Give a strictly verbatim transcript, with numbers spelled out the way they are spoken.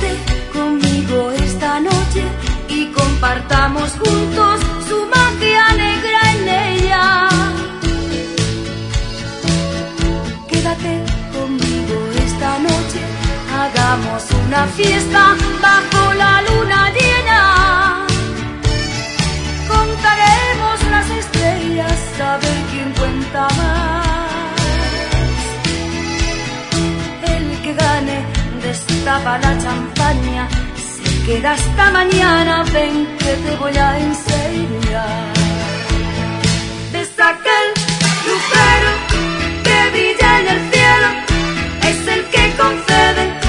Quédate conmigo esta noche y compartamos juntos su magia negra en ella. Quédate conmigo esta noche, hagamos una fiesta bajo la luna llena. Contaremos las estrellas a ver quién cuenta más. El que gane destapa la champaña, se queda hasta mañana, ven que te voy a enseñar. Desde aquel lucero que brilla en el cielo, es el que concede